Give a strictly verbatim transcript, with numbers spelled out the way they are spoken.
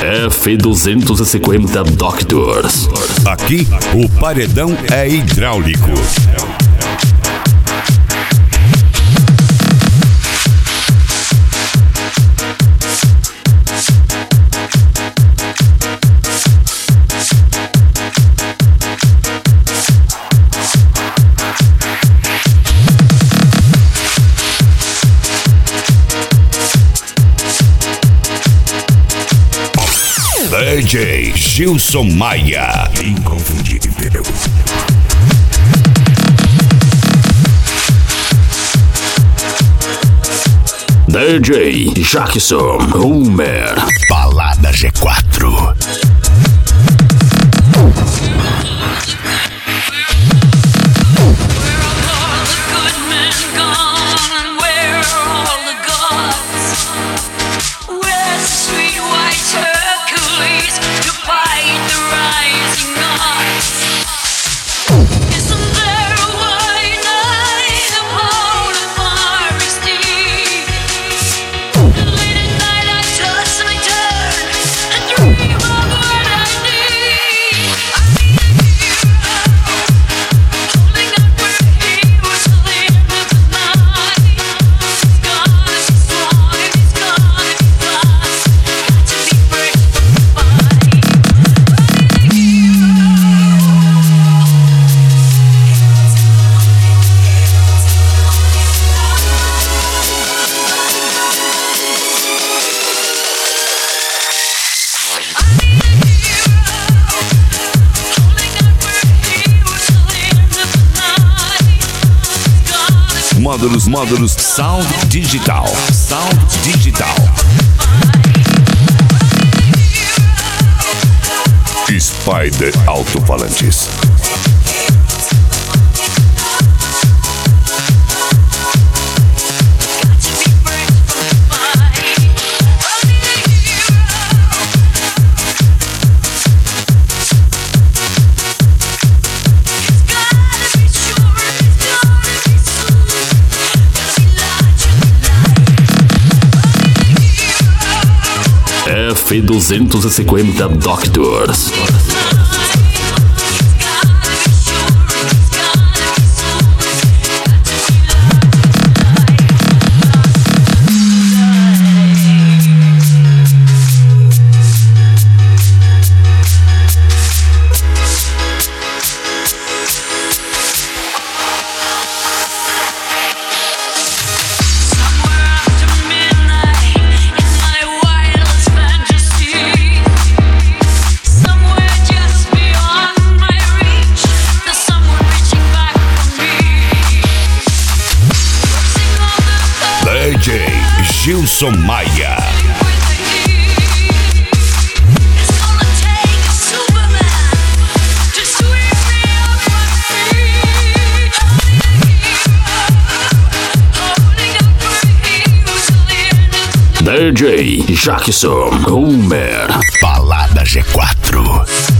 F duzentos e cinquenta Doctors. Aqui, o paredão é hidráulico. D J Gilson Maia, inconfundível. D J Jackson Homer, Balada G quatro. Módulos, módulos, Sound Digital, Sound Digital. Spider Alto-Falantes. F duzentos e cinquenta Doctors. D J Gilson Maia. D J Jackson Homer, Balada G quatro.